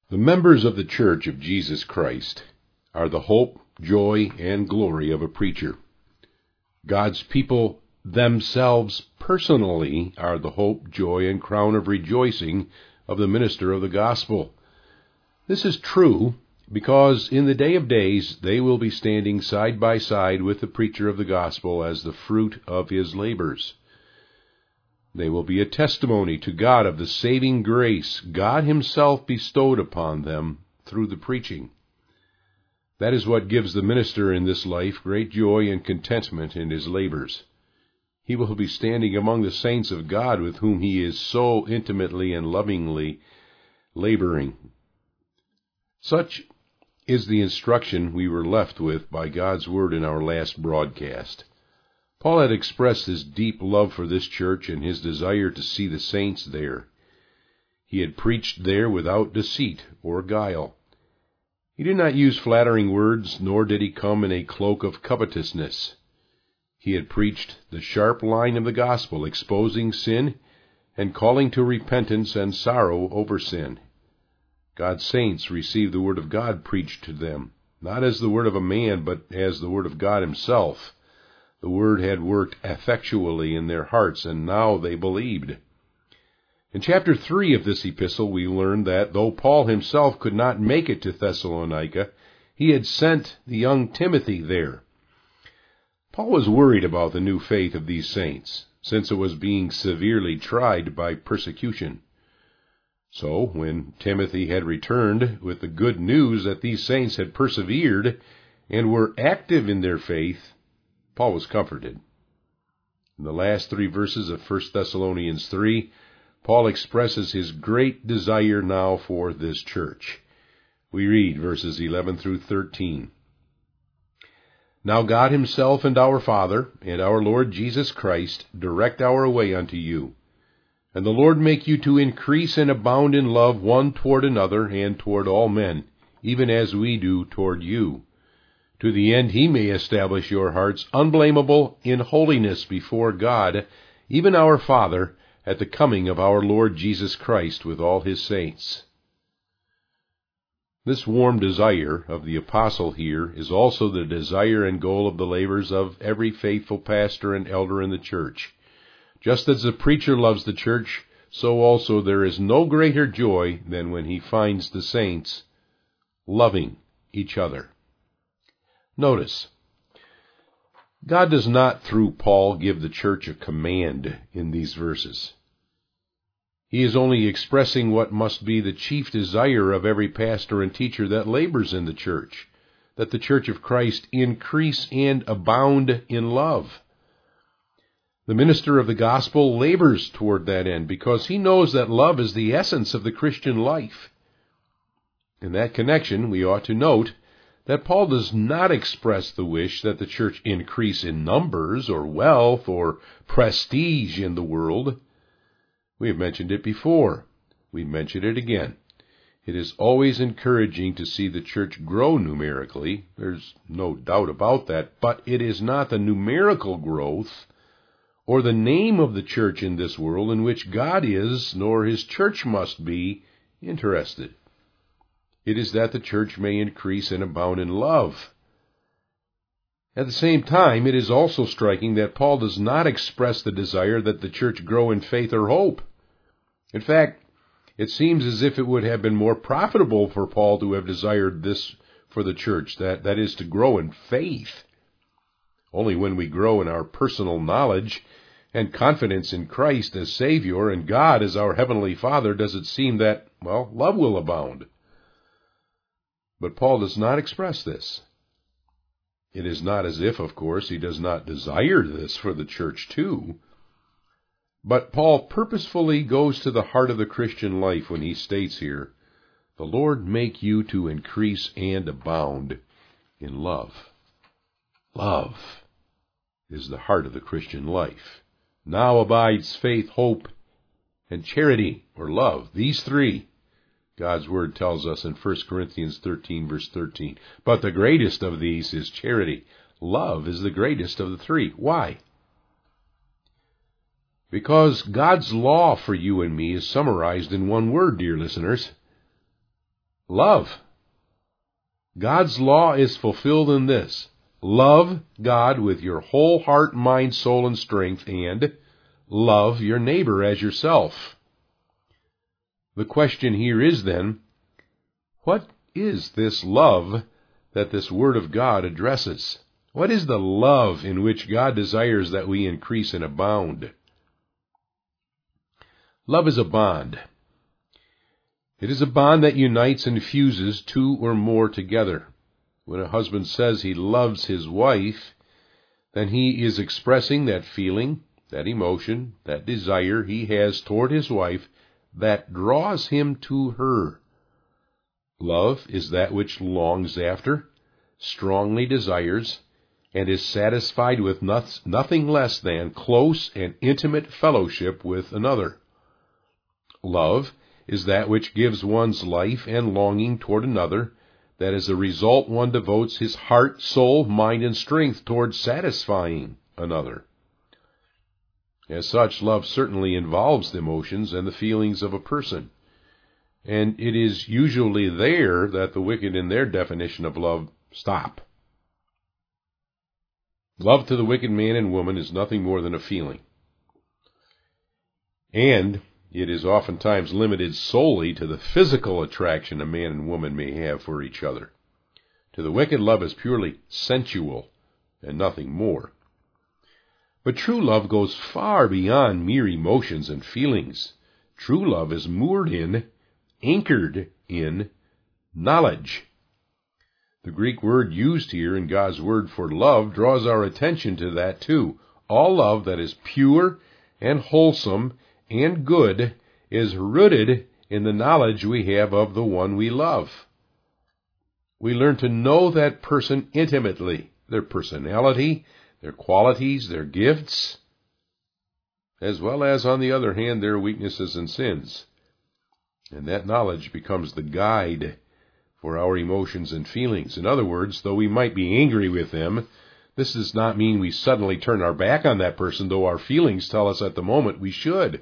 The members of the Church of Jesus Christ are the hope, joy, and glory of a preacher. God's people themselves personally are the hope, joy, and crown of rejoicing of the minister of the gospel. This is true because in the day of days they will be standing side by side with the preacher of the gospel as the fruit of his labors. They will be a testimony to God of the saving grace God himself bestowed upon them through the preaching. That is what gives the minister in this life great joy and contentment in his labors. He will be standing among the saints of God with whom he is so intimately and lovingly laboring. Such is the instruction we were left with by God's Word in our last broadcast. Paul had expressed his deep love for this church and his desire to see the saints there. He had preached there without deceit or guile. He did not use flattering words, nor did he come in a cloak of covetousness. He had preached the sharp line of the gospel, exposing sin and calling to repentance and sorrow over sin. God's saints received the word of God preached to them, not as the word of a man, but as the word of God himself. The word had worked effectually in their hearts, and now they believed. In chapter 3 of this epistle, we learn that though Paul himself could not make it to Thessalonica, he had sent the young Timothy there. Paul was worried about the new faith of these saints, since it was being severely tried by persecution. So, when Timothy had returned with the good news that these saints had persevered and were active in their faith, Paul was comforted. In the last 3 verses of 1 Thessalonians 3, Paul expresses his great desire now for this church. We read verses 11 through 13. Now God himself and our Father and our Lord Jesus Christ direct our way unto you. And the Lord make you to increase and abound in love one toward another and toward all men, even as we do toward you, to the end he may establish your hearts unblameable in holiness before God, even our Father, at the coming of our Lord Jesus Christ with all his saints. This warm desire of the apostle here is also the desire and goal of the labors of every faithful pastor and elder in the church. Just as the preacher loves the church, so also there is no greater joy than when he finds the saints loving each other. Notice, God does not, through Paul, give the church a command in these verses. He is only expressing what must be the chief desire of every pastor and teacher that labors in the church, that the church of Christ increase and abound in love. The minister of the gospel labors toward that end because he knows that love is the essence of the Christian life. In that connection, we ought to note that Paul does not express the wish that the church increase in numbers or wealth or prestige in the world. We have mentioned it before. We mention it again. It is always encouraging to see the church grow numerically. There's no doubt about that. But it is not the numerical growth or the name of the church in this world in which God is, nor his church must be, interested. It is that the church may increase and abound in love. At the same time, it is also striking that Paul does not express the desire that the church grow in faith or hope. In fact, it seems as if it would have been more profitable for Paul to have desired this for the church, that is, to grow in faith. Only when we grow in our personal knowledge and confidence in Christ as Savior and God as our Heavenly Father does it seem that, love will abound. But Paul does not express this. It is not as if, of course, he does not desire this for the church too. But Paul purposefully goes to the heart of the Christian life when he states here, the Lord make you to increase and abound in love. Love is the heart of the Christian life. Now abides faith, hope, and charity, or love. These 3. God's Word tells us in 1 Corinthians 13, verse 13. But the greatest of these is charity. Love is the greatest of the 3. Why? Because God's law for you and me is summarized in one word, dear listeners. Love. God's law is fulfilled in this: love God with your whole heart, mind, soul, and strength, and love your neighbor as yourself. The question here is then, what is this love that this Word of God addresses? What is the love in which God desires that we increase and abound? Love is a bond. It is a bond that unites and fuses two or more together. When a husband says he loves his wife, then he is expressing that feeling, that emotion, that desire he has toward his wife that draws him to her. Love is that which longs after, strongly desires, and is satisfied with nothing less than close and intimate fellowship with another. Love is that which gives one's life and longing toward another, that as a result one devotes his heart, soul, mind, and strength toward satisfying another. As such, love certainly involves the emotions and the feelings of a person, and it is usually there that the wicked in their definition of love stop. Love to the wicked man and woman is nothing more than a feeling, and it is oftentimes limited solely to the physical attraction a man and woman may have for each other. To the wicked, love is purely sensual and nothing more. But true love goes far beyond mere emotions and feelings. True love is moored in, anchored in, knowledge. The Greek word used here in God's word for love draws our attention to that too. All love that is pure and wholesome and good is rooted in the knowledge we have of the one we love. We learn to know that person intimately, their personality, their qualities, their gifts, as well as, on the other hand, their weaknesses and sins. And that knowledge becomes the guide for our emotions and feelings. In other words, though we might be angry with them, this does not mean we suddenly turn our back on that person, though our feelings tell us at the moment we should.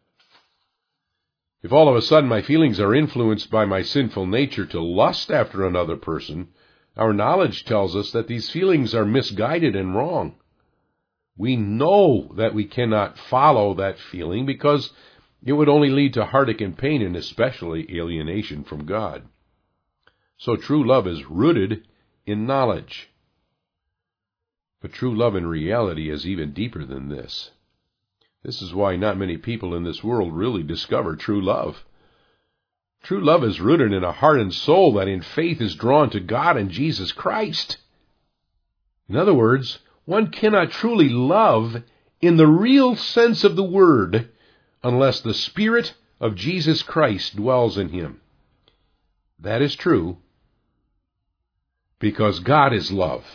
If all of a sudden my feelings are influenced by my sinful nature to lust after another person, our knowledge tells us that these feelings are misguided and wrong. We know that we cannot follow that feeling because it would only lead to heartache and pain, and especially alienation from God. So true love is rooted in knowledge. But true love in reality is even deeper than this. This is why not many people in this world really discover true love. True love is rooted in a heart and soul that in faith is drawn to God and Jesus Christ. In other words, one cannot truly love in the real sense of the word unless the Spirit of Jesus Christ dwells in him. That is true because God is love.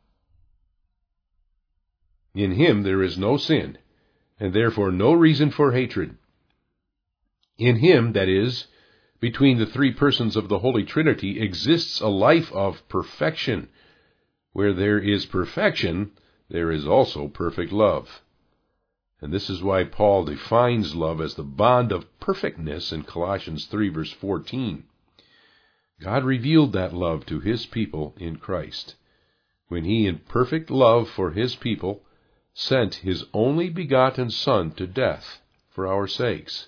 In him there is no sin, and therefore no reason for hatred. In him, that is, between the three persons of the Holy Trinity, exists a life of perfection. Where there is perfection, there is also perfect love. And this is why Paul defines love as the bond of perfectness in Colossians 3, verse 14. God revealed that love to his people in Christ, when he, in perfect love for his people, sent his only begotten Son to death for our sakes.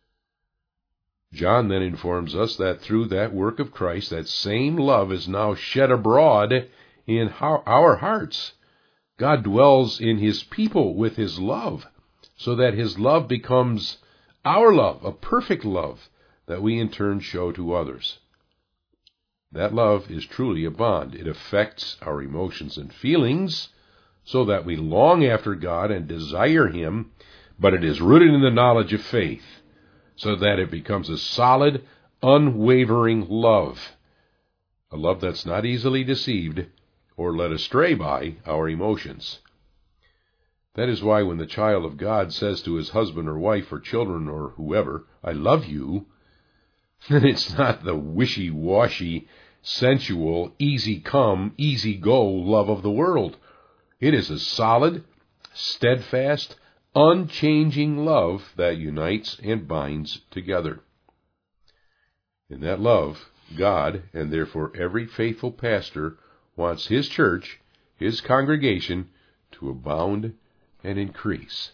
John then informs us that through that work of Christ, that same love is now shed abroad in our hearts. God dwells in his people with his love, so that his love becomes our love, a perfect love that we in turn show to others. That love is truly a bond. It affects our emotions and feelings, so that we long after God and desire him, but it is rooted in the knowledge of faith, so that it becomes a solid, unwavering love, a love that's not easily deceived or led astray by our emotions. That is why when the child of God says to his husband or wife or children or whoever, "I love you," then it's not the wishy-washy, sensual, easy-come, easy-go love of the world. It is a solid, steadfast, unchanging love that unites and binds together. In that love, God, and therefore every faithful pastor, wants his church, his congregation, to abound and increase.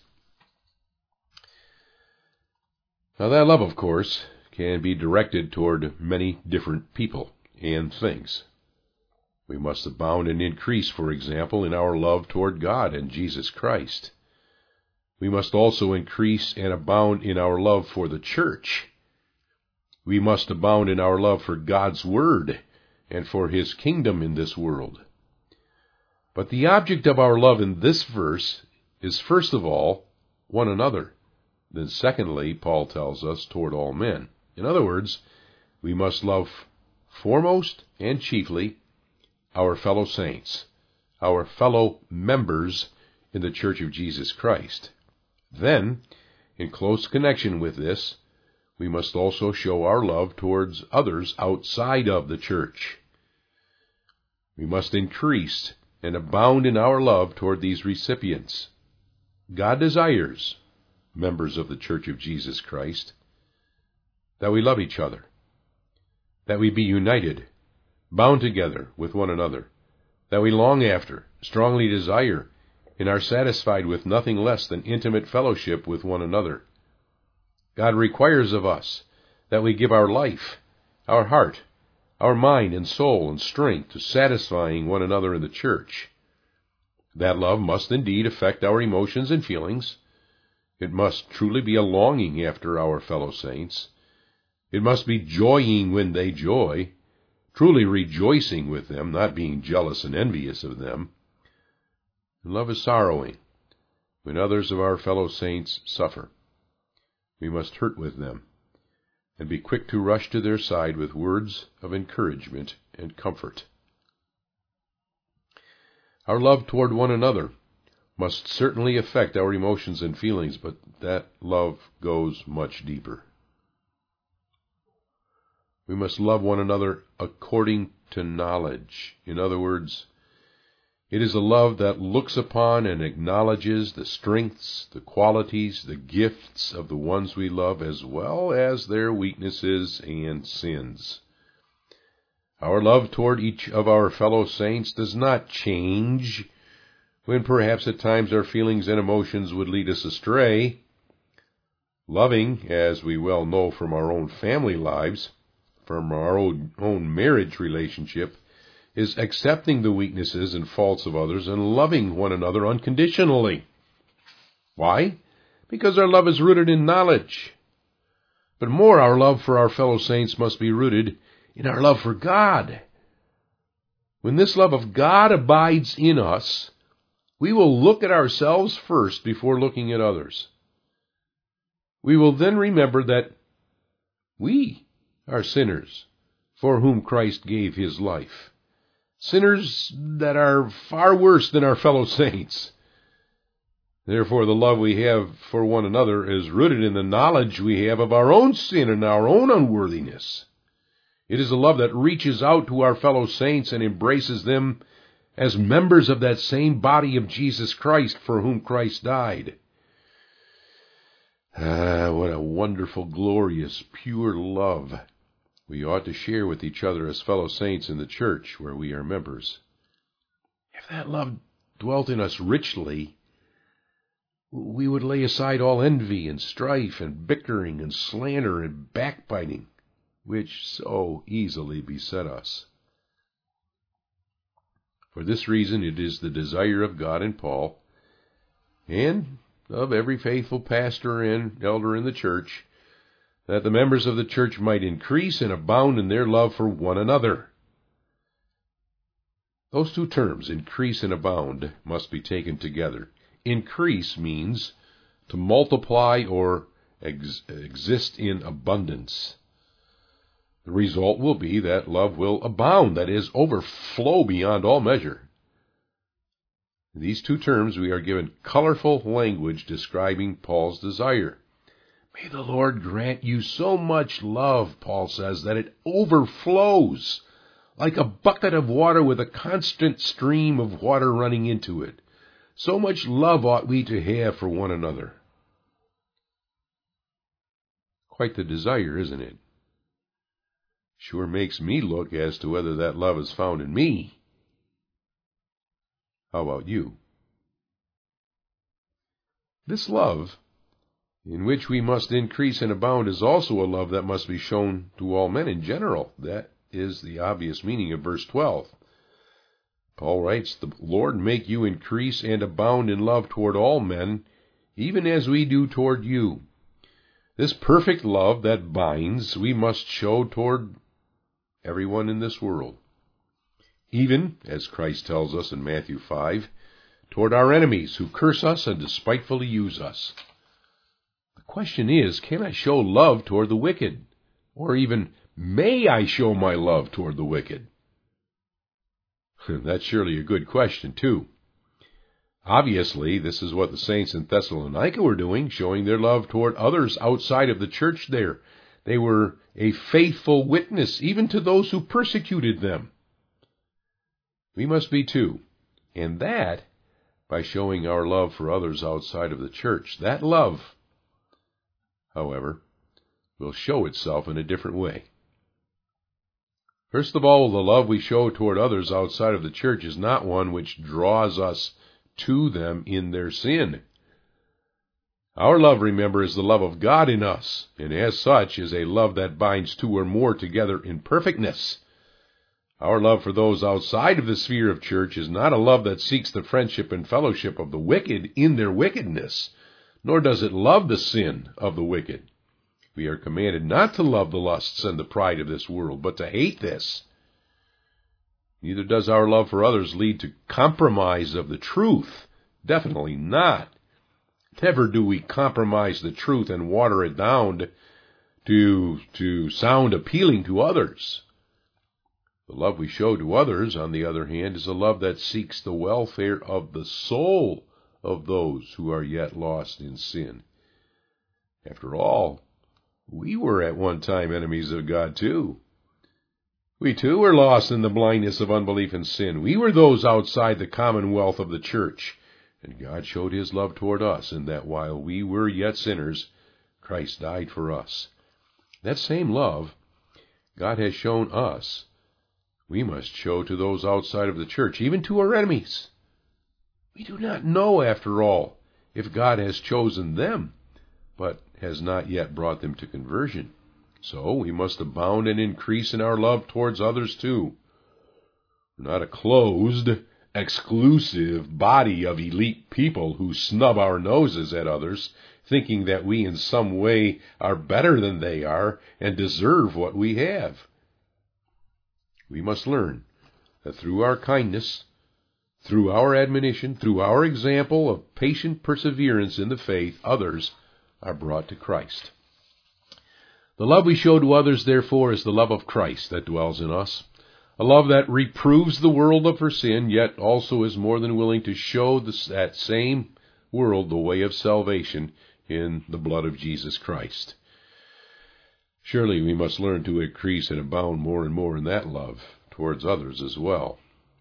Now that love, of course, can be directed toward many different people and things. We must abound and increase, for example, in our love toward God and Jesus Christ. We must also increase and abound in our love for the church. We must abound in our love for God's Word and for His kingdom in this world. But the object of our love in this verse is first of all one another. Then secondly, Paul tells us, toward all men. In other words, we must love foremost and chiefly our fellow saints, our fellow members in the Church of Jesus Christ. Then, in close connection with this, we must also show our love towards others outside of the church. We must increase and abound in our love toward these recipients. God desires, members of the Church of Jesus Christ, that we love each other, that we be united, bound together with one another, that we long after, strongly desire, and are satisfied with nothing less than intimate fellowship with one another. God requires of us that we give our life, our heart, our mind and soul and strength to satisfying one another in the church. That love must indeed affect our emotions and feelings. It must truly be a longing after our fellow saints. It must be joying when they joy, truly rejoicing with them, not being jealous and envious of them. And love is sorrowing when others of our fellow saints suffer. We must hurt with them and be quick to rush to their side with words of encouragement and comfort. Our love toward one another must certainly affect our emotions and feelings, but that love goes much deeper. We must love one another according to knowledge. In other words, it is a love that looks upon and acknowledges the strengths, the qualities, the gifts of the ones we love, as well as their weaknesses and sins. Our love toward each of our fellow saints does not change when perhaps at times our feelings and emotions would lead us astray. Loving, as we well know from our own family lives, from our own marriage relationship, is accepting the weaknesses and faults of others and loving one another unconditionally. Why? Because our love is rooted in knowledge. But more, our love for our fellow saints must be rooted in our love for God. When this love of God abides in us, we will look at ourselves first before looking at others. We will then remember that we are sinners for whom Christ gave His life. Sinners that are far worse than our fellow saints. Therefore, the love we have for one another is rooted in the knowledge we have of our own sin and our own unworthiness. It is a love that reaches out to our fellow saints and embraces them as members of that same body of Jesus Christ for whom Christ died. What a wonderful, glorious, pure love we ought to share with each other as fellow saints in the church where we are members. If that love dwelt in us richly, we would lay aside all envy and strife and bickering and slander and backbiting, which so easily beset us. For this reason, it is the desire of God and Paul, and of every faithful pastor and elder in the church, that the members of the church might increase and abound in their love for one another. Those two terms, increase and abound, must be taken together. Increase means to multiply or exist in abundance. The result will be that love will abound, that is, overflow beyond all measure. In these two terms, we are given colorful language describing Paul's desire. May the Lord grant you so much love, Paul says, that it overflows like a bucket of water with a constant stream of water running into it. So much love ought we to have for one another. Quite the desire, isn't it? Sure makes me look as to whether that love is found in me. How about you? This love, in which we must increase and abound, is also a love that must be shown to all men in general. That is the obvious meaning of verse 12. Paul writes, "The Lord make you increase and abound in love toward all men, even as we do toward you." This perfect love that binds we must show toward everyone in this world. Even, as Christ tells us in Matthew 5, toward our enemies who curse us and despitefully use us. The question is, can I show love toward the wicked? Or even, may I show my love toward the wicked? That's surely a good question, too. Obviously, this is what the saints in Thessalonica were doing, showing their love toward others outside of the church there. They were a faithful witness, even to those who persecuted them. We must be too, and that by showing our love for others outside of the church. That love, however, will show itself in a different way. First of all, the love we show toward others outside of the church is not one which draws us to them in their sin. Our love, remember, is the love of God in us, and as such is a love that binds two or more together in perfectness. Our love for those outside of the sphere of church is not a love that seeks the friendship and fellowship of the wicked in their wickedness, nor does it love the sin of the wicked. We are commanded not to love the lusts and the pride of this world, but to hate this. Neither does our love for others lead to compromise of the truth. Definitely not. Never do we compromise the truth and water it down to sound appealing to others. The love we show to others, on the other hand, is a love that seeks the welfare of the soul of those who are yet lost in sin. After all, we were at one time enemies of God too. We too were lost in the blindness of unbelief and sin. We were those outside the commonwealth of the church, and God showed his love toward us in that while we were yet sinners, Christ died for us. That same love God has shown us, we must show to those outside of the church, even to our enemies. We do not know, after all, if God has chosen them, but has not yet brought them to conversion. So we must abound and increase in our love towards others too. We're not a closed, exclusive body of elite people who snub our noses at others, thinking that we in some way are better than they are and deserve what we have. We must learn that through our kindness, through our admonition, through our example of patient perseverance in the faith, others are brought to Christ. The love we show to others, therefore, is the love of Christ that dwells in us, a love that reproves the world of her sin, yet also is more than willing to show that same world the way of salvation in the blood of Jesus Christ. Surely we must learn to increase and abound more and more in that love towards others as well.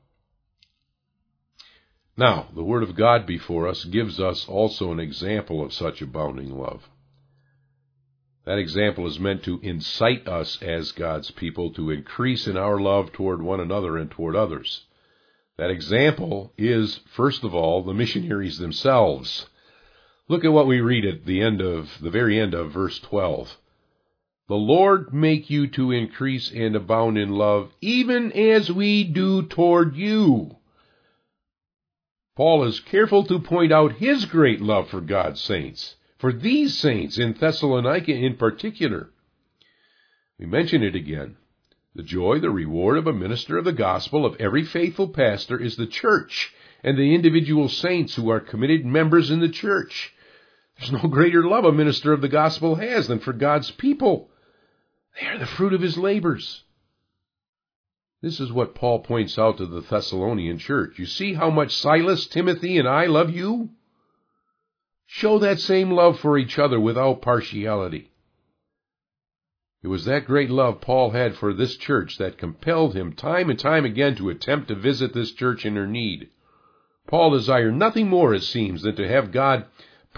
Now, the Word of God before us gives us also an example of such abounding love. That example is meant to incite us as God's people to increase in our love toward one another and toward others. That example is, first of all, the missionaries themselves. Look at what we read at the very end of verse 12. The Lord make you to increase and abound in love, even as we do toward you. Paul is careful to point out his great love for God's saints, for these saints in Thessalonica in particular. We mention it again. The joy, the reward of a minister of the gospel, of every faithful pastor, is the church and the individual saints who are committed members in the church. There's no greater love a minister of the gospel has than for God's people. They are the fruit of his labors. This is what Paul points out to the Thessalonian church. You see how much Silas, Timothy, and I love you? Show that same love for each other without partiality. It was that great love Paul had for this church that compelled him time and time again to attempt to visit this church in her need. Paul desired nothing more, it seems, than to have God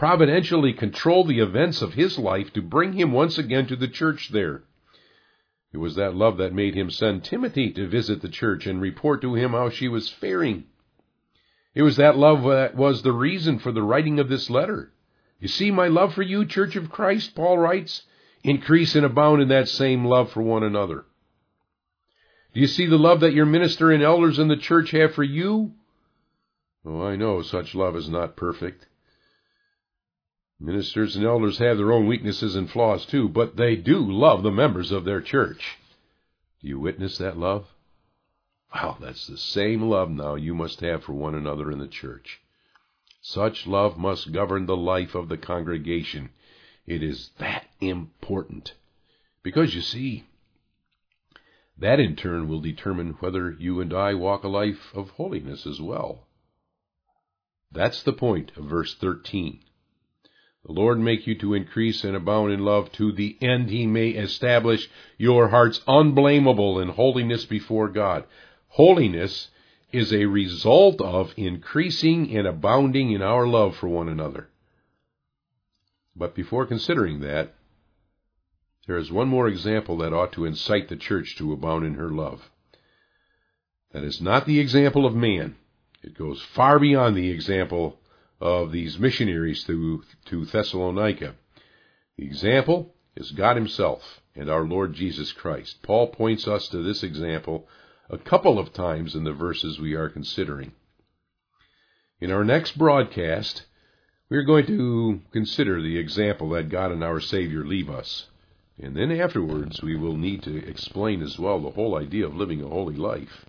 providentially control the events of his life to bring him once again to the church there. It was that love that made him send Timothy to visit the church and report to him how she was faring. It was that love that was the reason for the writing of this letter. You see, my love for you, Church of Christ, Paul writes, increase and abound in that same love for one another. Do you see the love that your minister and elders in the church have for you? Oh, I know such love is not perfect. Ministers and elders have their own weaknesses and flaws too, but they do love the members of their church. Do you witness that love? Well, that's the same love now you must have for one another in the church. Such love must govern the life of the congregation. It is that important. Because, you see, that in turn will determine whether you and I walk a life of holiness as well. That's the point of verse 13. The Lord make you to increase and abound in love to the end he may establish your hearts unblameable in holiness before God. Holiness is a result of increasing and abounding in our love for one another. But before considering that, there is one more example that ought to incite the church to abound in her love. That is not the example of man. It goes far beyond the example of these missionaries to Thessalonica. The example is God himself and our Lord Jesus Christ. Paul points us to this example a couple of times in the verses we are considering. In our next broadcast, we are going to consider the example that God and our Savior leave us. And then afterwards, we will need to explain as well the whole idea of living a holy life.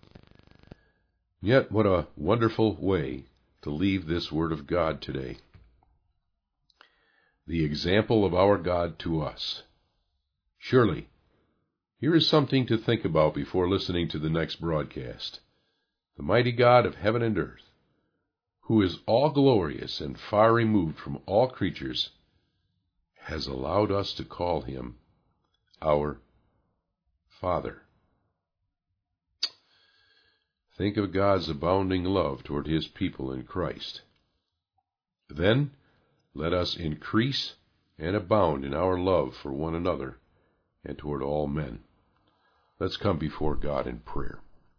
Yet, what a wonderful way to leave this Word of God today. The example of our God to us. Surely, here is something to think about before listening to the next broadcast. The mighty God of heaven and earth, who is all glorious and far removed from all creatures, has allowed us to call him our Father. Think of God's abounding love toward his people in Christ. Then let us increase and abound in our love for one another and toward all men. Let's come before God in prayer.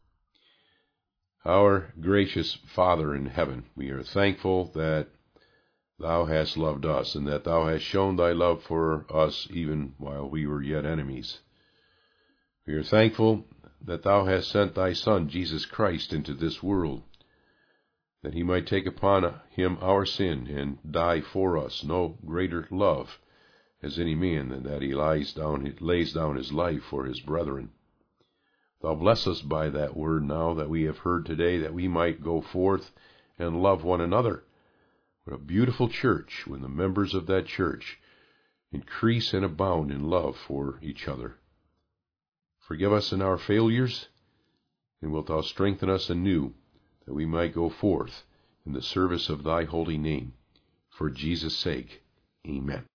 Our gracious Father in heaven, we are thankful that thou hast loved us, and that thou hast shown thy love for us even while we were yet enemies. We are thankful that thou hast sent thy Son, Jesus Christ, into this world, that he might take upon him our sin and die for us. No greater love has any man than that he lays down his life for his brethren. Thou bless us by that word now that we have heard today, that we might go forth and love one another. What a beautiful church when the members of that church increase and abound in love for each other. Forgive us in our failures, and wilt thou strengthen us anew, that we might go forth in the service of thy holy name. For Jesus' sake, amen.